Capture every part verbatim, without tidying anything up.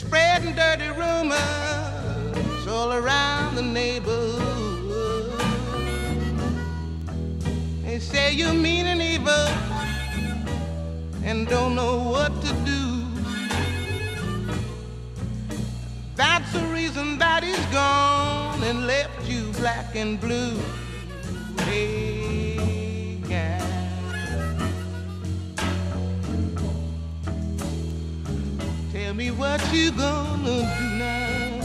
spreading dirty rumors all around the neighborhood. They say you mean and evil and don't know what to do. That's the reason that he's gone and left you black and blue. Hey, yeah. Tell me what you gonna do now.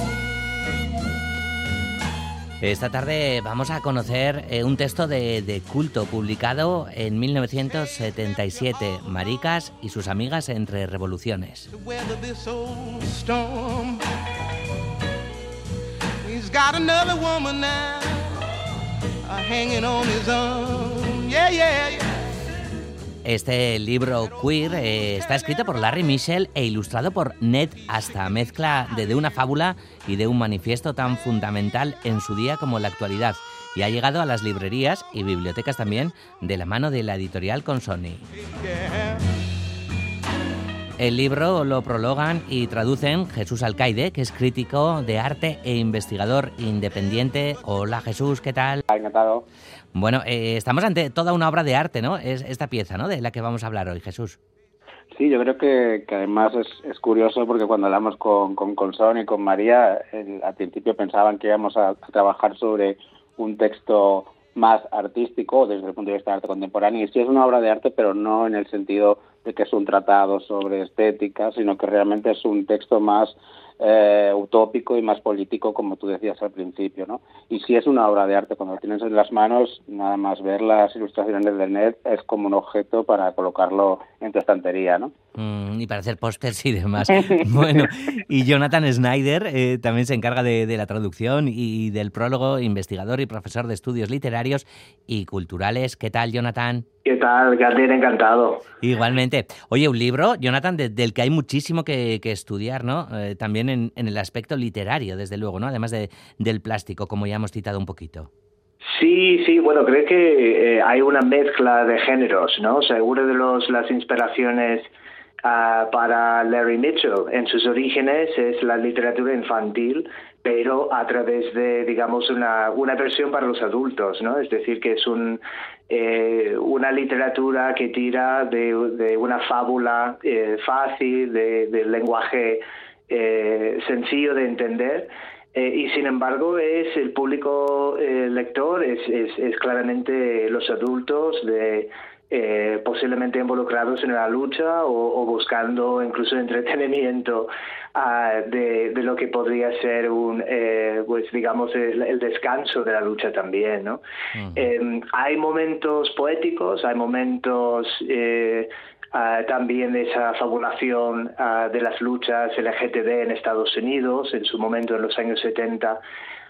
Esta tarde vamos a conocer eh, un texto de, de culto publicado en mil novecientos setenta y siete, Maricas y sus amigas entre revoluciones. He's got another woman now, uh, hanging on his arm. Yeah, yeah, yeah. Este libro queer eh, está escrito por Larry Mitchell e ilustrado por Ned Asta, mezcla de, de una fábula y de un manifiesto tan fundamental en su día como en la actualidad, y ha llegado a las librerías y bibliotecas también de la mano de la editorial Consoni. El libro lo prologan y traducen Jesús Alcaide, que es crítico de arte e investigador independiente. Hola Jesús, ¿qué tal? Encantado. Bueno, eh, estamos ante toda una obra de arte, ¿no? Es esta pieza, ¿no?, de la que vamos a hablar hoy, Jesús. Sí, yo creo que, que además es, es curioso porque cuando hablamos con, con Consoni y con María, el, al principio pensaban que íbamos a, a trabajar sobre un texto más artístico desde el punto de vista de arte contemporáneo, y sí es una obra de arte, pero no en el sentido de que es un tratado sobre estética, sino que realmente es un texto más eh, utópico y más político, como tú decías al principio, ¿no? Y sí es una obra de arte, cuando lo tienes en las manos, nada más ver las ilustraciones del Ned es como un objeto para colocarlo en tu estantería, ¿no? Mm, y para hacer pósters y demás. Bueno, y Jonathan Snyder eh, también se encarga de, de la traducción y del prólogo, investigador y profesor de estudios literarios y culturales. ¿Qué tal, Jonathan? ¿Qué tal, Gardner? Encantado. Igualmente. Oye, un libro, Jonathan, de, del que hay muchísimo que, que estudiar, ¿no? Eh, también en, en el aspecto literario, desde luego, ¿no? Además de, del plástico, como ya hemos citado un poquito. Sí, sí, bueno, creo que eh, hay una mezcla de géneros, ¿no? Seguro de los, las inspiraciones uh, para Larry Mitchell en sus orígenes es la literatura infantil, pero a través de, digamos, una, una versión para los adultos, ¿no? Es decir, que es un, eh, una literatura que tira de, de una fábula eh, fácil, de, de lenguaje eh, sencillo de entender, eh, y sin embargo es el público eh, lector, es, es, es claramente los adultos de... Eh, posiblemente involucrados en la lucha o, o buscando incluso entretenimiento uh, de, de lo que podría ser un, eh, pues digamos, el, el descanso de la lucha también, ¿no? Uh-huh. Eh, hay momentos poéticos, hay momentos eh, uh, también de esa fabulación uh, de las luchas L G T B en Estados Unidos, en su momento en los años setenta.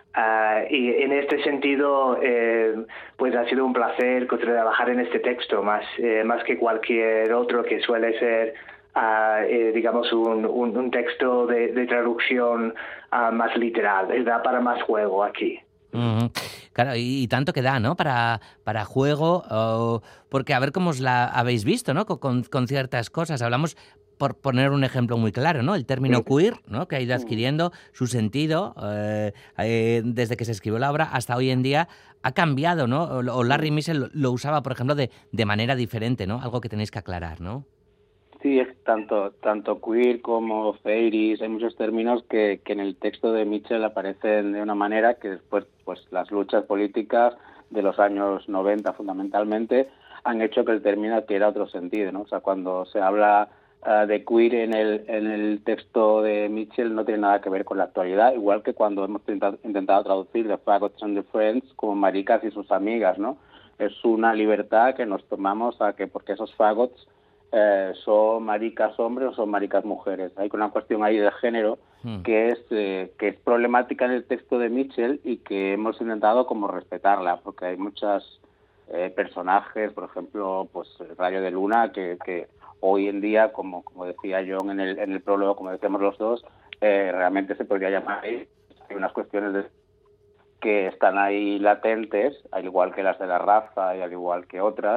Uh, y en este sentido, eh, pues ha sido un placer trabajar en este texto, más, eh, más que cualquier otro que suele ser, uh, eh, digamos, un, un, un texto de, de traducción uh, más literal. Da para más juego aquí. Uh-huh. Claro, y, y tanto que da, ¿no? Para, para juego, oh, porque a ver cómo os la habéis visto, ¿no? Con, con ciertas cosas. Hablamos, por poner un ejemplo muy claro, ¿no? El término queer, ¿no? Que ha ido adquiriendo su sentido eh, eh, desde que se escribió la obra hasta hoy en día. Ha cambiado, ¿no? O Larry Mitchell lo, lo usaba, por ejemplo, de, de manera diferente, ¿no? Algo que tenéis que aclarar, ¿no? Sí, es tanto tanto queer como fairies, hay muchos términos que, que en el texto de Mitchell aparecen de una manera que después, pues las luchas políticas de los años noventa fundamentalmente han hecho que el término adquiera otro sentido, ¿no? O sea, cuando se habla uh, de queer en el en el texto de Mitchell no tiene nada que ver con la actualidad, igual que cuando hemos intentado, intentado traducir The Faggots and the Friends como maricas y sus amigas, ¿no? Es una libertad que nos tomamos a que porque esos faggots Eh, son maricas hombres o son maricas mujeres. Hay una cuestión ahí de género mm. que es eh, que es problemática en el texto de Mitchell y que hemos intentado como respetarla, porque hay muchos eh, personajes, por ejemplo, pues Rayo de Luna, que, que hoy en día, como como decía John en el en el prólogo, como decíamos los dos, eh, realmente se podría llamar ahí. Hay unas cuestiones de, que están ahí latentes, al igual que las de la raza y al igual que otras,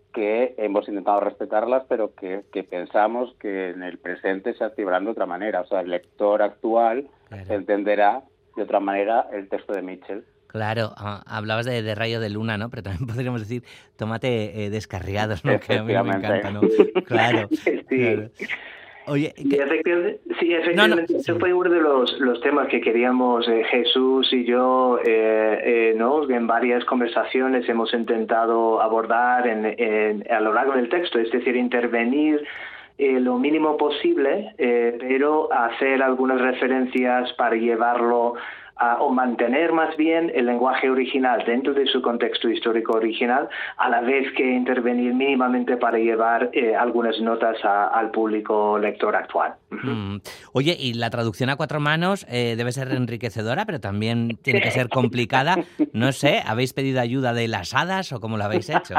que hemos intentado respetarlas, pero que, que pensamos que en el presente se activarán de otra manera. O sea, el lector actual claro. entenderá de otra manera el texto de Mitchell. Claro, uh, hablabas de, de Rayo de Luna, ¿no? Pero también podríamos decir Tómate eh, Descarriados, ¿no? Que a mí me encanta, ¿no? Claro, sí. claro. Oye, sí, efectivamente, sí, efectivamente, no, no, ese sí. fue uno de los, los temas que queríamos, eh, Jesús y yo, eh, eh, ¿no? En varias conversaciones hemos intentado abordar en, en, a lo largo del texto, es decir, intervenir eh, lo mínimo posible, eh, pero hacer algunas referencias para llevarlo a, o mantener más bien el lenguaje original dentro de su contexto histórico original, a la vez que intervenir mínimamente para llevar eh, algunas notas a, al público lector actual. Mm. Oye, y la traducción a cuatro manos eh, debe ser enriquecedora, pero también tiene que ser complicada. No sé, ¿habéis pedido ayuda de las hadas o cómo lo habéis hecho?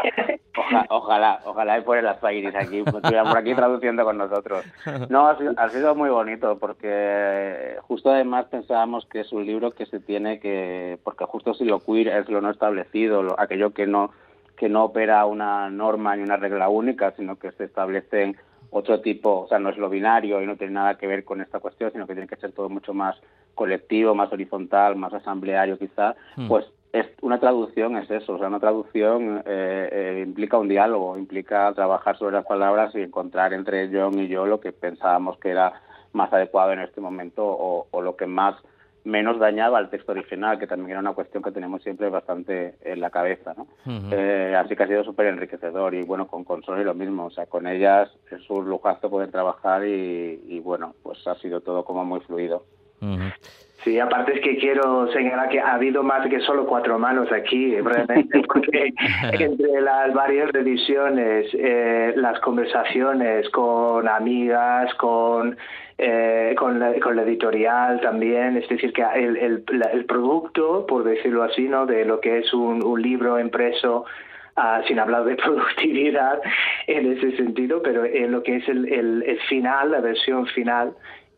Ojalá, ojalá, ojalá y fuera las Fairies aquí, pues, por aquí traduciendo con nosotros. No, ha sido, ha sido muy bonito porque justo además pensábamos que es un libro que se tiene que, porque justo si lo queer es lo no establecido, lo, aquello que no que no opera una norma ni una regla única, sino que se establecen otro tipo, o sea, no es lo binario y no tiene nada que ver con esta cuestión, sino que tiene que ser todo mucho más colectivo, más horizontal, más asambleario quizá, mm. pues es una traducción es eso, o sea, una traducción eh, eh, implica un diálogo, implica trabajar sobre las palabras y encontrar entre John y yo lo que pensábamos que era más adecuado en este momento o, o lo que más menos dañaba al texto original, que también era una cuestión que tenemos siempre bastante en la cabeza, ¿no? Uh-huh. Eh, así que ha sido súper enriquecedor y bueno, con Consoli lo mismo, o sea, con ellas es un lujazo poder trabajar y, y bueno, pues ha sido todo como muy fluido. Uh-huh. Sí, aparte es que quiero señalar que ha habido más que solo cuatro manos aquí, realmente, porque entre las varias revisiones, eh, las conversaciones con amigas, con eh, con, la, con la editorial también, es decir, que el, el, el producto, por decirlo así, ¿no? De lo que es un, un libro impreso, Uh, sin hablar de productividad en ese sentido, pero en lo que es el, el, el final, la versión final,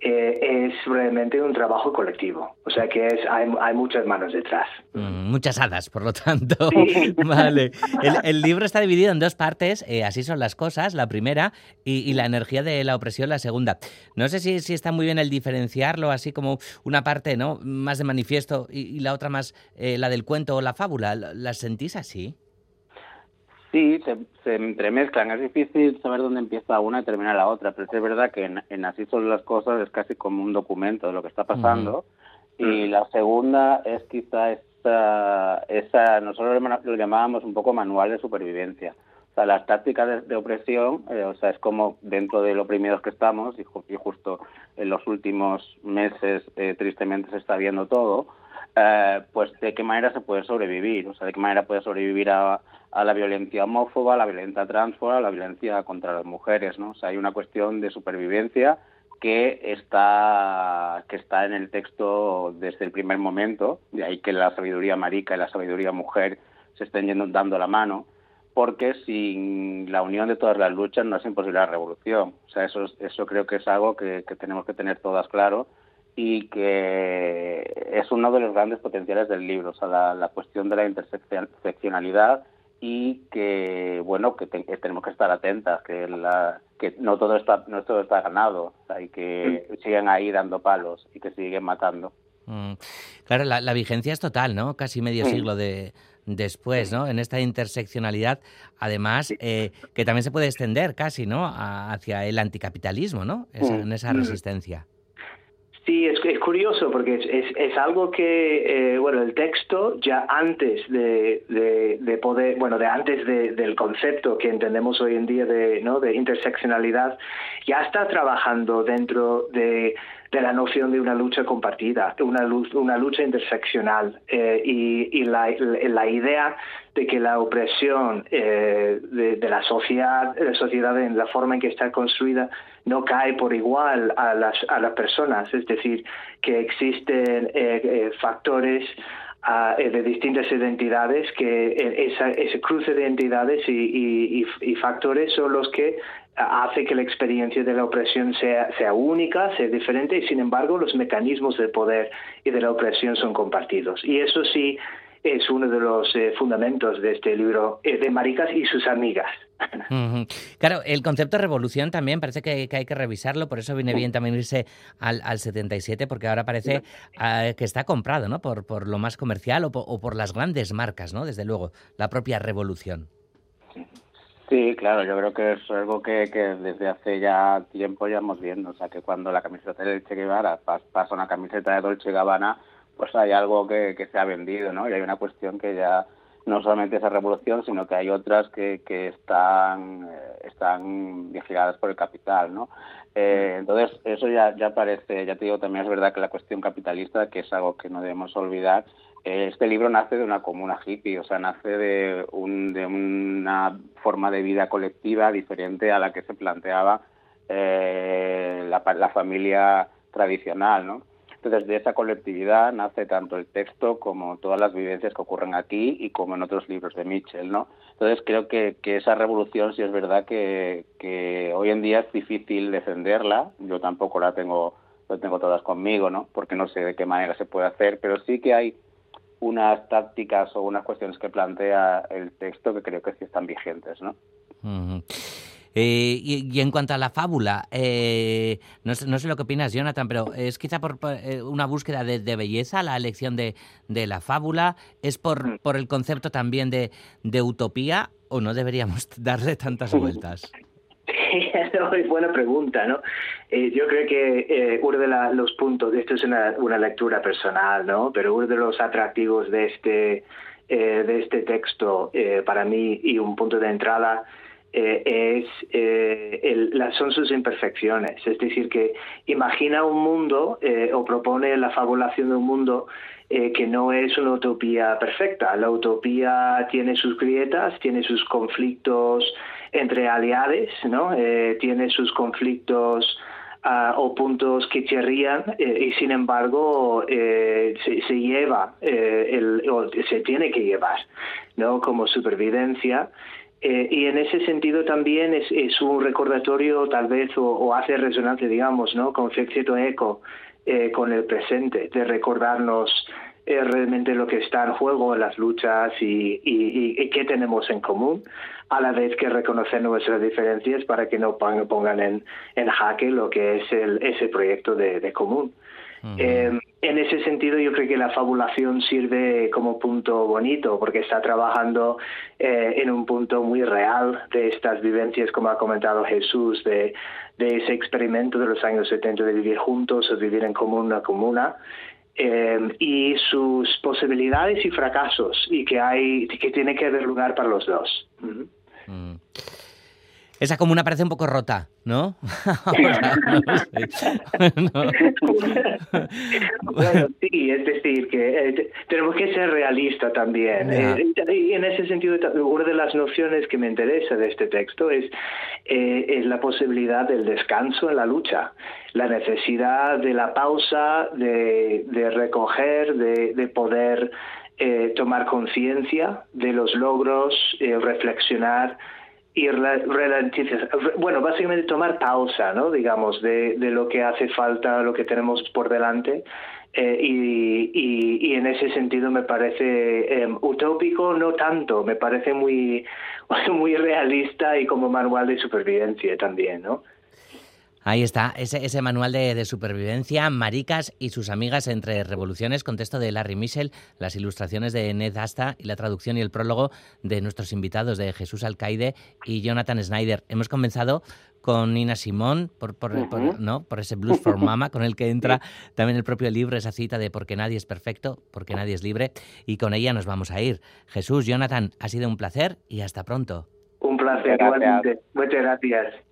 eh, es realmente un trabajo colectivo. O sea que es hay, hay muchas manos detrás. Mm, muchas hadas, por lo tanto. Sí. Vale. El, el libro está dividido en dos partes, eh, así son las cosas, la primera, y, y la energía de la opresión, la segunda. No sé si, si está muy bien el diferenciarlo, así como una parte, ¿no?, más de manifiesto y, y la otra más eh, la del cuento o la fábula. ¿Las sentís así? Sí, se, se entremezclan. Es difícil saber dónde empieza una y termina la otra, pero es verdad que en, en Así son las cosas es casi como un documento de lo que está pasando. Uh-huh. Y la segunda es quizá esa, esa nosotros lo llamábamos un poco manual de supervivencia. O sea, las tácticas de, de opresión, eh, o sea, es como dentro de lo oprimidos que estamos, y, ju- y justo en los últimos meses eh, tristemente se está viendo todo, eh, pues de qué manera se puede sobrevivir, o sea, de qué manera puede sobrevivir a, a la violencia homófoba, a la violencia transfoba, a la violencia contra las mujeres, ¿no? O sea, hay una cuestión de supervivencia que está que está en el texto desde el primer momento, de ahí que la sabiduría marica y la sabiduría mujer se estén yendo dando la mano, porque sin la unión de todas las luchas no es imposible la revolución. O sea, eso, eso creo que es algo que, que tenemos que tener todas claro y que es uno de los grandes potenciales del libro, o sea, la, la cuestión de la interseccionalidad y que, bueno, que, te, que tenemos que estar atentas, que la, que no todo está no todo está ganado, o sea, y que mm. siguen ahí dando palos y que siguen matando. Mm. Claro, la, la vigencia es total, ¿no? Casi medio mm. siglo de después, ¿no? En esta interseccionalidad, además, eh, que también se puede extender casi, ¿no?, a, hacia el anticapitalismo, ¿no?, esa, mm. en esa resistencia. Sí, es, es curioso porque es, es, es algo que, eh, bueno, el texto ya antes de, de, de poder, bueno, de antes de, del concepto que entendemos hoy en día de, ¿no?, de interseccionalidad, ya está trabajando dentro de, de la noción de una lucha compartida, una, luz, una lucha interseccional eh, y, y la, la idea de que la opresión eh, de, de la sociedad, de la sociedad en la forma en que está construida no cae por igual a las a las personas, es decir, que existen eh, eh, factores uh, de distintas identidades, que esa, ese cruce de identidades y, y, y, y factores son los que hace que la experiencia de la opresión sea, sea única, sea diferente, y sin embargo los mecanismos de poder y de la opresión son compartidos. Y eso sí es uno de los eh, fundamentos de este libro, eh, de Maricas y sus amigas. Uh-huh. Claro, el concepto de revolución también parece que, que hay que revisarlo, por eso viene bien también irse al, al setenta y siete, porque ahora parece uh, que está comprado, ¿no? Por, por lo más comercial o por, o por las grandes marcas, ¿no? Desde luego, la propia revolución. Sí, claro, yo creo que es algo que, que desde hace ya tiempo ya hemos viendo, o sea, que cuando la camiseta de Che Guevara pasa una camiseta de Dolce Gabbana, pues hay algo que, que se ha vendido, ¿no? Y hay una cuestión que ya no solamente esa revolución, sino que hay otras que, que están eh, están vigiladas por el capital, ¿no? Eh, entonces, eso ya, ya parece, ya te digo, también es verdad que la cuestión capitalista, que es algo que no debemos olvidar. Este libro nace de una comuna hippie, o sea, nace de, un, de una forma de vida colectiva diferente a la que se planteaba eh, la, la familia tradicional, ¿no? Entonces, de esa colectividad nace tanto el texto como todas las vivencias que ocurren aquí y como en otros libros de Mitchell, ¿no? Entonces, creo que, que esa revolución sí es verdad que, que hoy en día es difícil defenderla. Yo tampoco la tengo, la tengo todas conmigo, ¿no? Porque no sé de qué manera se puede hacer, pero sí que hay unas tácticas o unas cuestiones que plantea el texto que creo que sí están vigentes, ¿no? Uh-huh. Eh, y, y en cuanto a la fábula, eh, no, sé, no sé lo que opinas, Jonathan, pero ¿es quizá por, por eh, una búsqueda de, de belleza la elección de, de la fábula? ¿Es por, por el concepto también de, de utopía o no deberíamos darle tantas vueltas? No, es buena pregunta, ¿no? Eh, yo creo que eh, uno de la, los puntos, esto es una, una lectura personal, ¿no? Pero uno de los atractivos de este, eh, de este texto eh, para mí y un punto de entrada eh, es eh, el, la, son sus imperfecciones. Es decir, que imagina un mundo eh, o propone la fabulación de un mundo Eh, que no es una utopía perfecta. La utopía tiene sus grietas, tiene sus conflictos entre aliados, ¿no? Eh, tiene sus conflictos uh, o puntos que chirrían eh, y sin embargo eh, se, se lleva, eh, el, o se tiene que llevar, ¿no? Como supervivencia. Eh, y en ese sentido también es, es un recordatorio tal vez o, o hace resonancia, digamos, ¿no? Con cierto eco Eh, con el presente, de recordarnos eh, realmente lo que está en juego en las luchas y, y, y qué tenemos en común, a la vez que reconocer nuestras diferencias para que no pongan en, en jaque lo que es el, ese proyecto de, de común. Uh-huh. Eh, en ese sentido yo creo que la fabulación sirve como punto bonito porque está trabajando eh, en un punto muy real de estas vivencias, como ha comentado Jesús, de, de ese experimento de los años setenta de vivir juntos o vivir en común una comuna, eh, y sus posibilidades y fracasos, y que hay que tiene que haber lugar para los dos. Uh-huh. Mm. Esa comuna parece un poco rota, ¿no? Ahora, no sé. No. Bueno, sí, es decir, que eh, tenemos que ser realistas también. Yeah. Eh, y en ese sentido, una de las nociones que me interesa de este texto es, eh, es la posibilidad del descanso en la lucha, la necesidad de la pausa, de, de recoger, de, de poder eh, tomar conciencia de los logros, eh, reflexionar y ralentizar, bueno, básicamente tomar pausa, ¿no? Digamos, de, de lo que hace falta, lo que tenemos por delante, eh, y, y, y en ese sentido me parece eh, utópico, no tanto, me parece muy, muy realista y como manual de supervivencia también, ¿no? Ahí está, ese, ese manual de, de supervivencia, Maricas y sus amigas entre revoluciones, con texto de Larry Mitchell, las ilustraciones de Ned Asta y la traducción y el prólogo de nuestros invitados, de Jesús Alcaide y Jonathan Snyder. Hemos comenzado con Nina Simone, por, por, uh-huh. por, ¿no? por ese Blues for Mama, con el que entra también el propio libro, esa cita de porque nadie es perfecto, porque nadie es libre, y con ella nos vamos a ir. Jesús, Jonathan, ha sido un placer y hasta pronto. Un placer, igualmente. Muchas gracias.